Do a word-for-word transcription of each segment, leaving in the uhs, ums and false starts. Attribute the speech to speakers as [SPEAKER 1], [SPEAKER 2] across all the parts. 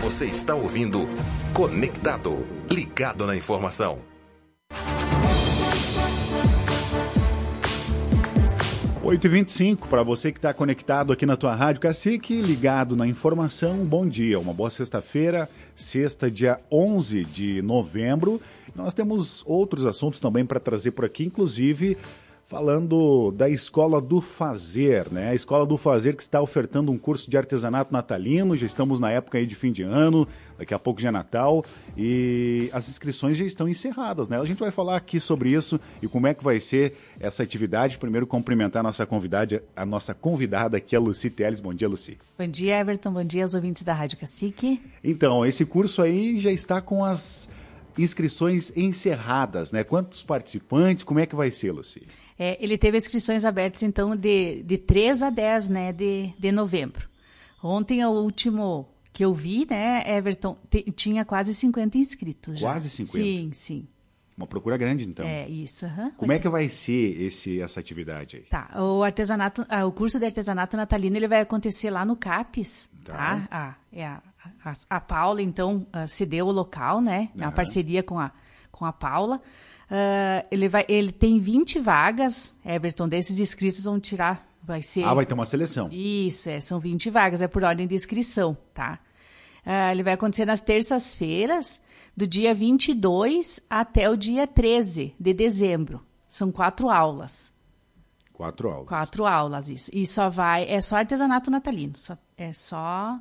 [SPEAKER 1] Você está ouvindo Conectado, ligado na informação.
[SPEAKER 2] oito e vinte e cinco, para você que está conectado aqui na tua Rádio Cacique, ligado na informação, bom dia, uma boa sexta-feira, sexta, dia onze de novembro. Nós temos outros assuntos também para trazer por aqui, inclusive falando da Escola do Fazer, né? A Escola do Fazer que está ofertando um curso de artesanato natalino, já estamos na época aí de fim de ano, daqui a pouco já é Natal, e as inscrições já estão encerradas, né? A gente vai falar aqui sobre isso e como é que vai ser essa atividade. Primeiro, cumprimentar a nossa convidada, a nossa convidada aqui, a Lucy Teles. Bom dia, Lucy.
[SPEAKER 3] Bom dia, Everton. Bom dia aos ouvintes da Rádio Cacique.
[SPEAKER 2] Então, esse curso aí já está com as inscrições encerradas, né? Quantos participantes? Como é que vai ser, Lucy?
[SPEAKER 3] É, ele teve inscrições abertas, então, de, de três a dez, né, de, de novembro. Ontem, o último que eu vi, né, Everton, te, tinha quase cinquenta inscritos. Já.
[SPEAKER 2] Quase cinquenta?
[SPEAKER 3] Sim, sim.
[SPEAKER 2] Uma procura grande, então.
[SPEAKER 3] É, isso. Uhum.
[SPEAKER 2] Como é que vai ser esse, essa atividade aí?
[SPEAKER 3] Tá, o artesanato, o curso de artesanato natalino, ele vai acontecer lá no CAPES, tá? tá? Ah, é a, a, a Paula, então, cedeu o local, né, uhum. A parceria com a, com a Paula. Uh, ele, vai, ele tem vinte vagas, Everton, desses inscritos vão tirar, vai ser...
[SPEAKER 2] Ah, vai ter uma seleção.
[SPEAKER 3] Isso, é, são vinte vagas, é por ordem de inscrição, tá? Uh, ele vai acontecer nas terças-feiras, do dia vinte e dois até o dia treze de dezembro. São quatro aulas.
[SPEAKER 2] Quatro aulas.
[SPEAKER 3] Quatro aulas, isso. E só vai, é só artesanato natalino, só, é só...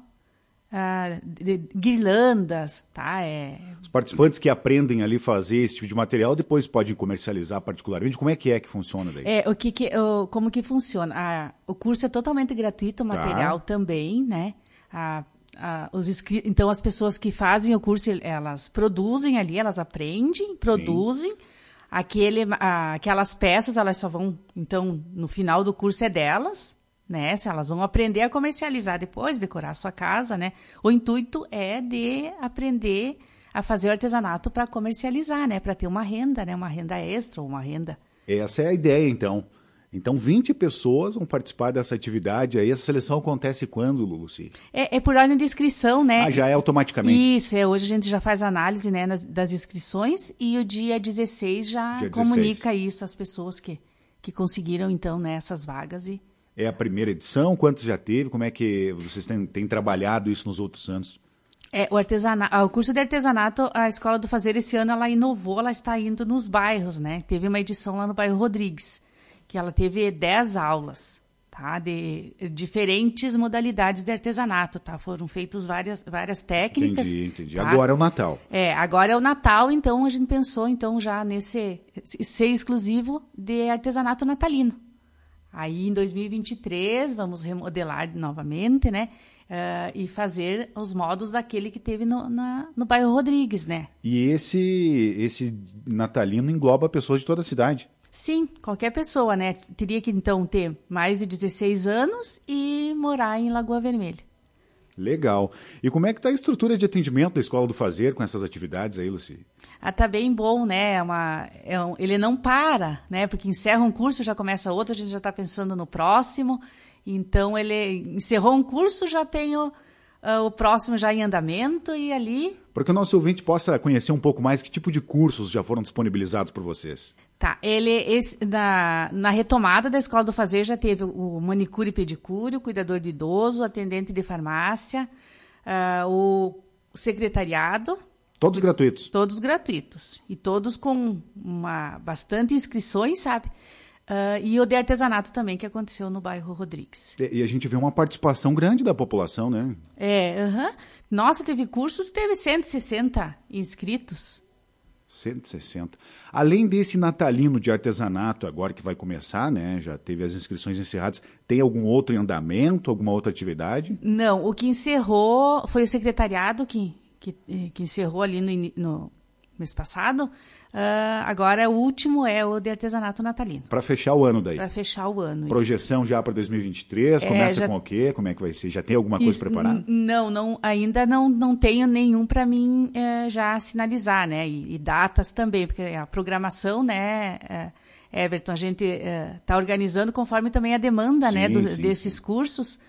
[SPEAKER 3] Uh, de, de, guirlandas, tá? É...
[SPEAKER 2] Os participantes que aprendem ali fazer esse tipo de material depois podem comercializar particularmente. Como é que é que funciona daí?
[SPEAKER 3] É, o que, que o, como que funciona? Ah, o curso é totalmente gratuito, o material tá. também, né? Ah, ah, os inscri... Então, as pessoas que fazem o curso, elas produzem ali, elas aprendem, produzem. Sim. Aquele, ah, aquelas peças, elas só vão... Então, no final do curso é delas, né? Se elas vão aprender a comercializar depois, decorar a sua casa, né? O intuito é de aprender a fazer o artesanato para comercializar, né? Para ter uma renda, né? Uma renda extra ou uma renda.
[SPEAKER 2] Essa é a ideia, então. Então, vinte pessoas vão participar dessa atividade. Aí, essa seleção acontece quando, Lucy?
[SPEAKER 3] É, é por ordem de inscrição, né?
[SPEAKER 2] Ah, já é automaticamente?
[SPEAKER 3] Isso, é. Hoje a gente já faz análise, né, nas, das inscrições e o dia dezesseis já dia comunica dezesseis. Isso às pessoas que, que conseguiram, então, né, essas vagas e...
[SPEAKER 2] É a primeira edição? Quantos já teve? Como é que vocês têm, têm trabalhado isso nos outros anos?
[SPEAKER 3] É, o, artesanato, o curso de artesanato, a Escola do Fazer esse ano, ela inovou, ela está indo nos bairros, né? Teve uma edição lá no bairro Rodrigues, que ela teve dez aulas, tá? De diferentes modalidades de artesanato, tá? Foram feitas várias, várias técnicas.
[SPEAKER 2] Entendi, entendi.
[SPEAKER 3] Tá?
[SPEAKER 2] Agora é o Natal.
[SPEAKER 3] É, agora é o Natal, então a gente pensou então já nesse ser exclusivo de artesanato natalino. Aí, em dois mil e vinte e três, vamos remodelar novamente, né? Uh, e fazer os modos daquele que teve no, na, no bairro Rodrigues, né?
[SPEAKER 2] E esse, esse natalino engloba pessoas de toda a cidade?
[SPEAKER 3] Sim, qualquer pessoa, né? Teria que, então, ter mais de dezesseis anos e morar em Lagoa Vermelha.
[SPEAKER 2] Legal. E como é que está a estrutura de atendimento da Escola do Fazer com essas atividades aí, Lucy?
[SPEAKER 3] Ah, tá bem bom, né? É uma, é um, ele não para, né? Porque encerra um curso, já começa outro, a gente já está pensando no próximo. Então, ele encerrou um curso, já tem o, uh, o próximo já em andamento e ali...
[SPEAKER 2] Para que o nosso ouvinte possa conhecer um pouco mais que tipo de cursos já foram disponibilizados por vocês.
[SPEAKER 3] Tá, ele, esse, na, na retomada da Escola do Fazer já teve o manicure e pedicure, o cuidador de idoso, o atendente de farmácia, uh, o secretariado.
[SPEAKER 2] Todos gratuitos?
[SPEAKER 3] Todos gratuitos. E todos com uma, bastante inscrições, sabe? Uh, e o de artesanato também, que aconteceu no bairro Rodrigues.
[SPEAKER 2] E, e a gente vê uma participação grande da população, né?
[SPEAKER 3] É, aham. Uh-huh. Nossa, teve cursos, teve cento e sessenta inscritos.
[SPEAKER 2] cento e sessenta. Além desse natalino de artesanato agora que vai começar, né? Já teve as inscrições encerradas. Tem algum outro em andamento, alguma outra atividade?
[SPEAKER 3] Não, o que encerrou foi o secretariado que, que, que encerrou ali no, no mês passado. Uh, agora o último é o de artesanato natalino.
[SPEAKER 2] Para fechar o ano daí?
[SPEAKER 3] Para fechar o ano.
[SPEAKER 2] Projeção isso. Já para dois mil e vinte e três? É, Começa já... com o quê? Como é que vai ser? Já tem alguma coisa preparada?
[SPEAKER 3] Não, não, ainda não, não tenho nenhum para mim é, já sinalizar, né? E, e datas também, porque a programação, né, é, Everton, a gente está é, organizando conforme também a demanda, sim, né, do, sim, desses sim. cursos.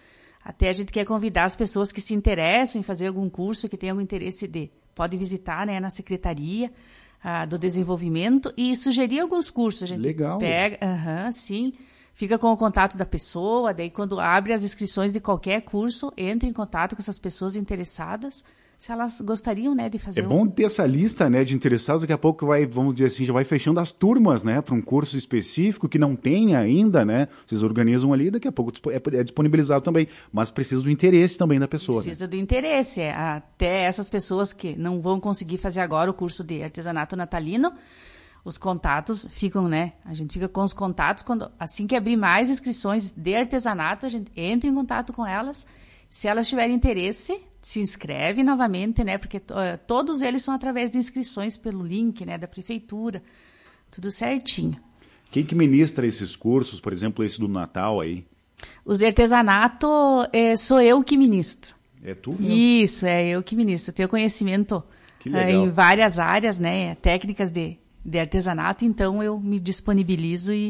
[SPEAKER 3] Até a gente quer convidar as pessoas que se interessam em fazer algum curso, que tenham algum interesse de... Pode visitar, né, na Secretaria ah, do Desenvolvimento e sugerir alguns cursos. A gente
[SPEAKER 2] Legal.
[SPEAKER 3] Pega, uh-huh, sim, fica com o contato da pessoa, daí quando abre as inscrições de qualquer curso, entra em contato com essas pessoas interessadas, se elas gostariam, né, de fazer.
[SPEAKER 2] É
[SPEAKER 3] um...
[SPEAKER 2] bom ter essa lista, né, de interessados, daqui a pouco vai, vamos dizer assim, já vai fechando as turmas, né, para um curso específico que não tem ainda, né, vocês organizam ali, daqui a pouco é disponibilizado também, mas precisa do interesse também da pessoa.
[SPEAKER 3] Precisa, né, do
[SPEAKER 2] né?
[SPEAKER 3] interesse, é, até essas pessoas que não vão conseguir fazer agora o curso de artesanato natalino, os contatos ficam, né, a gente fica com os contatos, quando assim que abrir mais inscrições de artesanato, a gente entra em contato com elas, se elas tiverem interesse, se inscreve novamente, né? Porque uh, todos eles são através de inscrições pelo link, né, da prefeitura, tudo certinho.
[SPEAKER 2] Quem que ministra esses cursos, por exemplo, esse do Natal aí?
[SPEAKER 3] Os de artesanato é, sou eu que ministro.
[SPEAKER 2] É tu mesmo?
[SPEAKER 3] Isso, é eu que ministro. Eu tenho conhecimento uh, em várias áreas, né, técnicas de, de artesanato, então eu me disponibilizo e,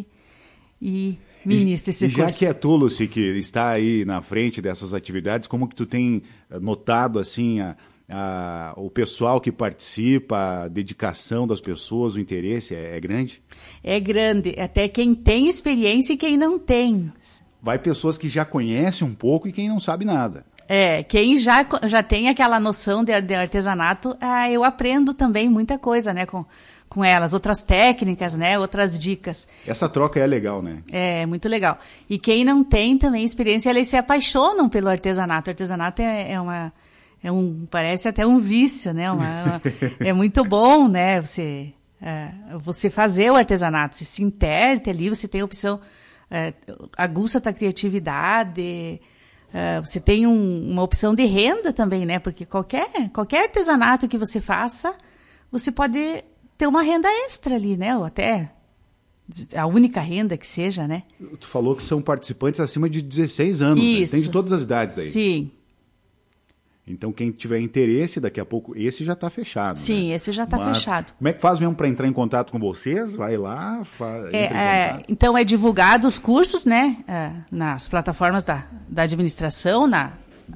[SPEAKER 3] e ministro esse
[SPEAKER 2] e
[SPEAKER 3] curso.
[SPEAKER 2] Já que é tu, Lucy, que está aí na frente dessas atividades, como que tu tem notado, assim, a, a, o pessoal que participa, a dedicação das pessoas, o interesse é, é grande?
[SPEAKER 3] É grande, até quem tem experiência e quem não tem.
[SPEAKER 2] Vai pessoas que já conhecem um pouco e quem não sabe nada.
[SPEAKER 3] É, quem já, já tem aquela noção de, de artesanato, ah, eu aprendo também muita coisa, né, com... com elas, outras técnicas, né, outras dicas.
[SPEAKER 2] Essa troca é legal, né? É,
[SPEAKER 3] muito legal. E quem não tem também experiência, eles se apaixonam pelo artesanato. O artesanato é, é uma, é um, parece até um vício, né? Uma, uma, é muito bom, né? Você, é, você fazer o artesanato, você se interte ali, você tem a opção, é, aguça a tua criatividade, é, você tem um, uma opção de renda também, né? Porque qualquer, qualquer artesanato que você faça, você pode ter uma renda extra ali, né? Ou até a única renda que seja, né?
[SPEAKER 2] Tu falou que são participantes acima de dezesseis anos,
[SPEAKER 3] Isso.
[SPEAKER 2] Né? Tem de todas as idades aí.
[SPEAKER 3] Sim.
[SPEAKER 2] Então, quem tiver interesse, daqui a pouco, esse já está fechado.
[SPEAKER 3] Sim,
[SPEAKER 2] né?
[SPEAKER 3] esse já está fechado.
[SPEAKER 2] Como é que faz mesmo para entrar em contato com vocês? Vai lá, faz,
[SPEAKER 3] é, é, então, é divulgado os cursos, né? É, nas plataformas da, da administração, na,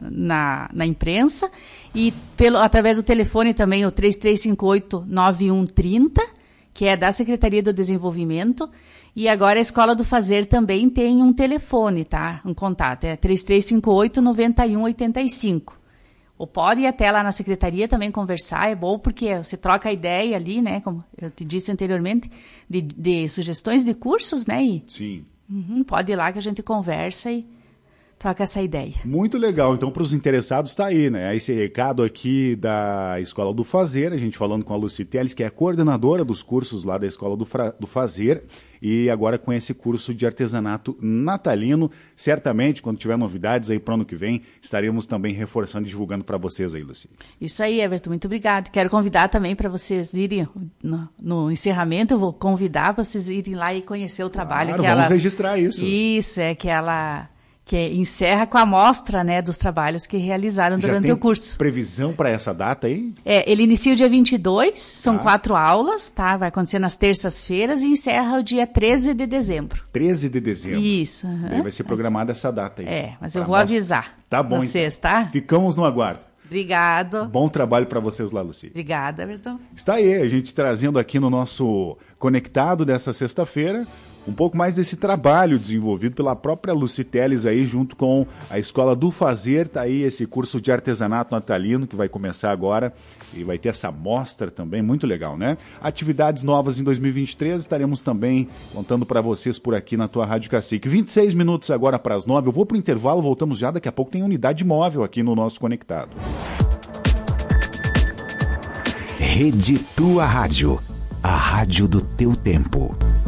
[SPEAKER 3] na, na imprensa, e pelo, através do telefone também, o três três cinco oito, nove um três zero, que é da Secretaria do Desenvolvimento. E agora a Escola do Fazer também tem um telefone, tá? Um contato, é três três cinco oito, nove um oito cinco. Ou pode ir até lá na secretaria também conversar, é bom porque você troca a ideia ali, né, como eu te disse anteriormente, de, de sugestões de cursos, né? E,
[SPEAKER 2] Sim.
[SPEAKER 3] Uhum, pode ir lá que a gente conversa e troca essa ideia.
[SPEAKER 2] Muito legal. Então, para os interessados, está aí, né? Esse recado aqui da Escola do Fazer, a gente falando com a Lucy Teles, que é a coordenadora dos cursos lá da Escola do, Fra... do Fazer, e agora com esse curso de artesanato natalino. Certamente, quando tiver novidades aí para o ano que vem, estaremos também reforçando e divulgando para vocês aí, Lucy.
[SPEAKER 3] Isso aí, Everton, muito obrigado. Quero convidar também para vocês irem, no, no encerramento, eu vou convidar para vocês irem lá e conhecer o trabalho.
[SPEAKER 2] Claro,
[SPEAKER 3] que
[SPEAKER 2] vamos
[SPEAKER 3] elas...
[SPEAKER 2] registrar isso.
[SPEAKER 3] Isso, é que ela... que encerra com a amostra, né, dos trabalhos que realizaram
[SPEAKER 2] Já
[SPEAKER 3] durante
[SPEAKER 2] tem
[SPEAKER 3] o curso.
[SPEAKER 2] Previsão para essa data aí?
[SPEAKER 3] É, ele inicia o dia vinte e dois, são
[SPEAKER 2] Tá.
[SPEAKER 3] quatro aulas, tá? Vai acontecer nas terças-feiras e encerra o dia treze de dezembro.
[SPEAKER 2] treze de dezembro.
[SPEAKER 3] Isso. Uhum.
[SPEAKER 2] Daí vai ser programada essa data aí.
[SPEAKER 3] É, mas eu
[SPEAKER 2] Pra
[SPEAKER 3] vou
[SPEAKER 2] nós.
[SPEAKER 3] avisar
[SPEAKER 2] Tá bom,
[SPEAKER 3] vocês,
[SPEAKER 2] então.
[SPEAKER 3] tá?
[SPEAKER 2] Ficamos no aguardo.
[SPEAKER 3] Obrigado.
[SPEAKER 2] Bom trabalho para vocês lá, Lucy.
[SPEAKER 3] Obrigada, Everton.
[SPEAKER 2] Está aí, a gente trazendo aqui no nosso Conectado dessa sexta-feira um pouco mais desse trabalho desenvolvido pela própria Lucy Teles aí, junto com a Escola do Fazer. Tá aí esse curso de artesanato natalino que vai começar agora e vai ter essa mostra também, muito legal, né? Atividades novas em dois mil e vinte e três, estaremos também contando para vocês por aqui na tua Rádio Cacique. vinte e seis minutos agora para as nove, eu vou pro intervalo, voltamos já, daqui a pouco tem unidade móvel aqui no nosso Conectado.
[SPEAKER 4] Rede Tua Rádio, a rádio do teu tempo.